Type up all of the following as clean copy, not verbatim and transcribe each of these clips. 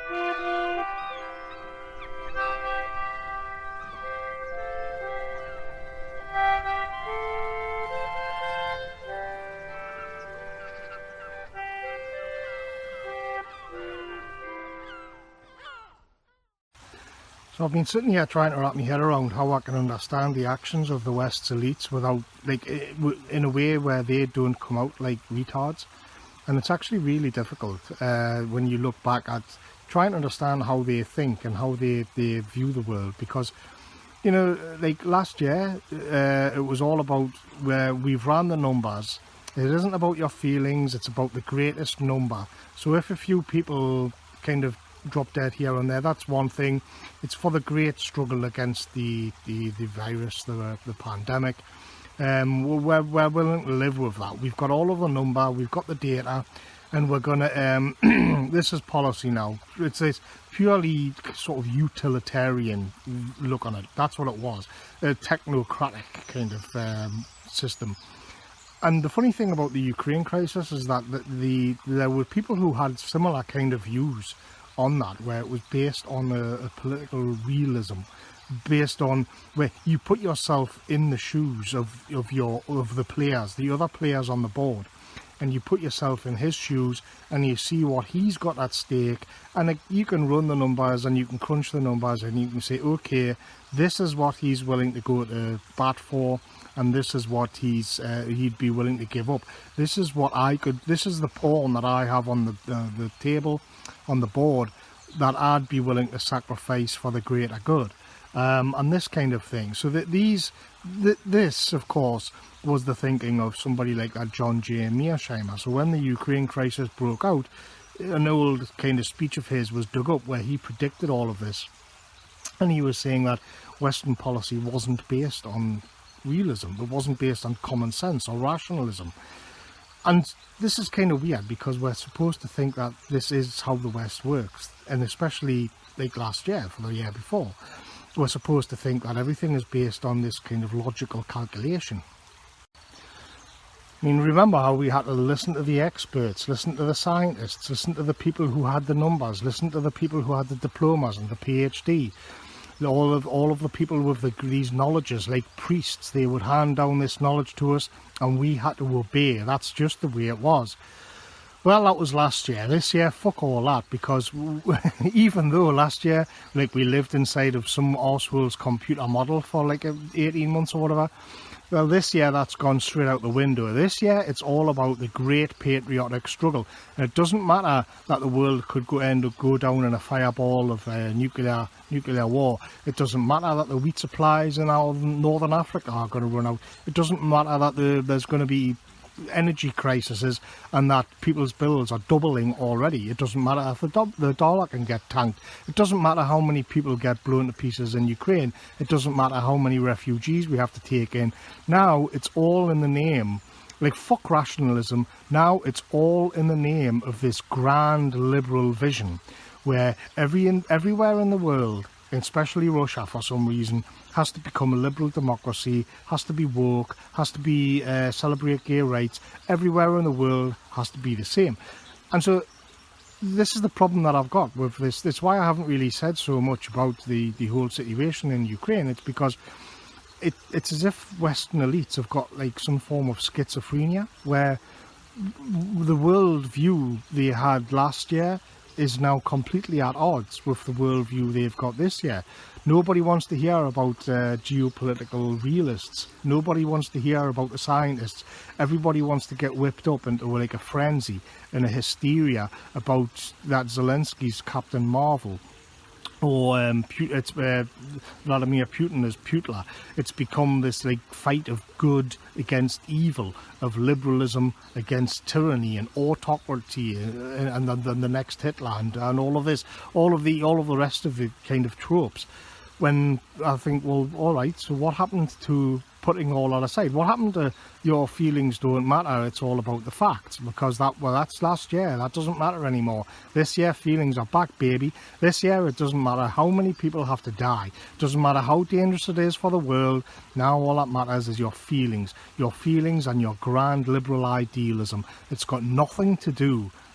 So I've been sitting here trying to wrap my head around how I can understand the actions of the West's elites without, like, in a way where they don't come out like retards. And it's actually really difficult when you look back at trying to understand how they think and how they view the world. Because, you know, like last year, it was all about where we've ran the numbers. It isn't about your feelings, it's about the greatest number. So if a few people kind of drop dead here and there, that's one thing. It's for the great struggle against the virus, the pandemic. We're willing to live with that. We've got all of the number, we've got the data, and we're gonna this is policy now. It's this purely sort of utilitarian look on it. That's what it was, a technocratic kind of system. And the funny thing about the Ukraine crisis is that there were people who had similar kind of views on that, where it was based on a political realism, based on where you put yourself in the shoes of the players, the other players on the board, and you put yourself in his shoes and you see what he's got at stake, and you can run the numbers and you can crunch the numbers and you can say, okay, this is what he's willing to go to bat for, and this is what he'd be willing to give up. This is what this is the pawn that I have on the table, on the board, that I'd be willing to sacrifice for the greater good, and this kind of thing. So that this of course was the thinking of somebody like that John J. Mearsheimer. So when the Ukraine crisis broke out, an old kind of speech of his was dug up where he predicted all of this, and he was saying that Western policy wasn't based on realism, it wasn't based on common sense or rationalism. And this is kind of weird, because we're supposed to think that this is how the West works, and especially like last year, for the year before, we're supposed to think that everything is based on this kind of logical calculation. I mean, remember how we had to listen to the experts, listen to the scientists, listen to the people who had the numbers, listen to the people who had the diplomas and the PhD. All of the people with these knowledges, like priests, they would hand down this knowledge to us and we had to obey. That's just the way it was. Well, that was last year. This year, fuck all that, because even though last year, like, we lived inside of some arsehole's computer model for like 18 months or whatever, well, this year that's gone straight out the window. This year it's all about the great patriotic struggle. And it doesn't matter that the world could go down in a fireball of nuclear war. It doesn't matter that the wheat supplies in our northern Africa are going to run out. It doesn't matter that there's going to be energy crises and that people's bills are doubling already. It doesn't matter if the dollar can get tanked. It doesn't matter how many people get blown to pieces in Ukraine. It doesn't matter how many refugees we have to take in. Now it's all in the name, like, fuck rationalism. Now it's all in the name of this grand liberal vision where everywhere in the world, especially Russia for some reason, has to become a liberal democracy, has to be woke, has to be celebrate gay rights. Everywhere in the world has to be the same. And so this is the problem that I've got with this. That's why I haven't really said so much about the whole situation in Ukraine. It's because it's as if Western elites have got like some form of schizophrenia, where the world view they had last year is now completely at odds with the worldview they've got this year. Nobody wants to hear about geopolitical realists. Nobody wants to hear about the scientists. Everybody wants to get whipped up into like a frenzy and a hysteria about that Zelensky's Captain Marvel, or Vladimir Putin as Putler. It's become this like fight of good against evil, of liberalism against tyranny and autocracy, and the next Hitler, and all of this, all of the rest of the kind of tropes. When I think, well, all right, so what happened to putting all that aside? What happened to your feelings don't matter, it's all about the facts? Because that's last year. That doesn't matter anymore. This year feelings are back, baby. This year it doesn't matter how many people have to die. It doesn't matter how dangerous it is for the world. Now all that matters is your feelings and your grand liberal idealism. It's got nothing to do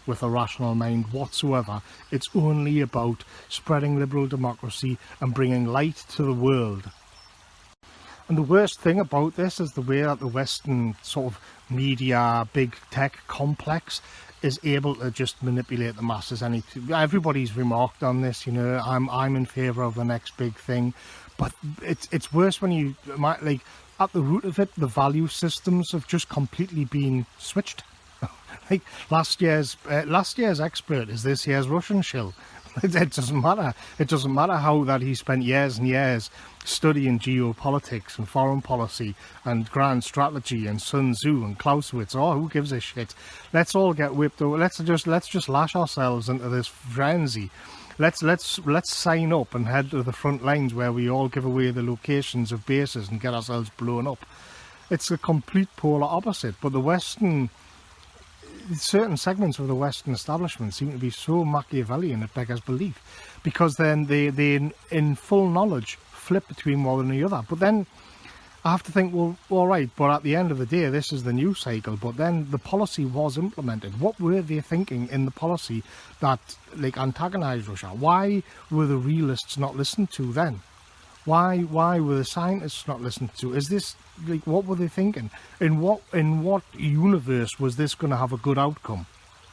with a rational mind whatsoever. It's only about spreading liberal democracy and bringing light to the world. And the worst thing about this is the way that the Western sort of media, big tech complex is able to just manipulate the masses. Everybody's remarked on this, you know, I'm in favour of the next big thing, but it's worse when you might, like, at the root of it, the value systems have just completely been switched. Like last year's expert is this year's Russian shill. It doesn't matter. It doesn't matter how that he spent years and years studying geopolitics and foreign policy and grand strategy and Sun Tzu and Clausewitz. Oh, who gives a shit? Let's all get whipped over. Let's just lash ourselves into this frenzy. Let's sign up and head to the front lines where we all give away the locations of bases and get ourselves blown up. It's a complete polar opposite. But the Western, certain segments of the Western establishment seem to be so Machiavellian it beggars belief, because then they in full knowledge flip between one and the other. But then I have to think, well, all right, but at the end of the day, this is the news cycle. But then the policy was implemented. What were they thinking in the policy that, like, antagonised Russia? Why were the realists not listened to then? Why were the scientists not listened to? Is this, like, what were they thinking? In what universe was this going to have a good outcome?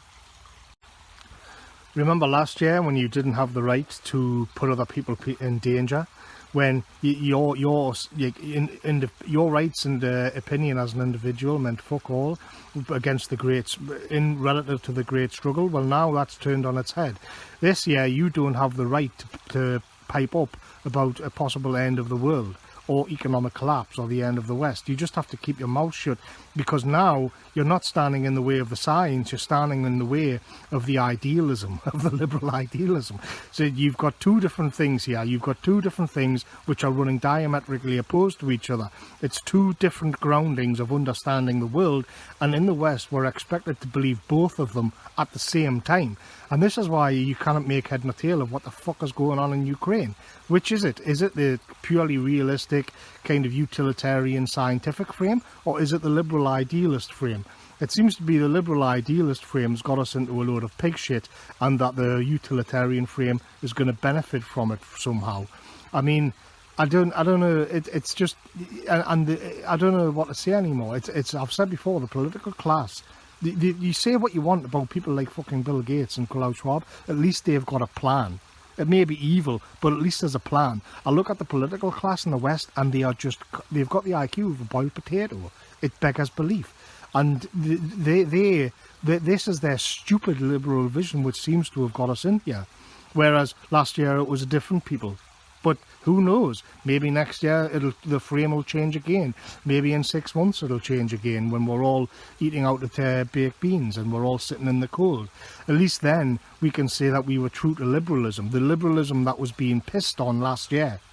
Remember last year when you didn't have the right to put other people in danger, when your rights and opinion as an individual meant fuck all against the great, in relative to the great struggle? Well, now that's turned on its head. This year you don't have the right to pipe up about a possible end of the world or economic collapse or the end of the West. You just have to keep your mouth shut, because now you're not standing in the way of the science, you're standing in the way of the idealism, of the liberal idealism. So you've got two different things here. You've got two different things which are running diametrically opposed to each other. It's two different groundings of understanding the world, and in the West we're expected to believe both of them at the same time. And this is why you cannot make head nor tail of what the fuck is going on in Ukraine. Which is it? Is it the purely realistic, kind of utilitarian scientific frame, or is it the liberal idealist frame? It seems to be the liberal idealist frame's got us into a load of pig shit, and that the utilitarian frame is going to benefit from it somehow. I mean, I don't know. It's just, and I don't know what to say anymore. It's I've said before, the political class. You say what you want about people like fucking Bill Gates and Klaus Schwab. At least they've got a plan. It may be evil, but at least there's a plan. I look at the political class in the West, and they've got the IQ of a boiled potato. It beggars belief. And this is their stupid liberal vision which seems to have got us in here. Whereas last year it was a different people. But who knows? Maybe next year the frame will change again. Maybe in 6 months it'll change again, when we're all eating out of baked beans and we're all sitting in the cold. At least then we can say that we were true to liberalism, the liberalism that was being pissed on last year.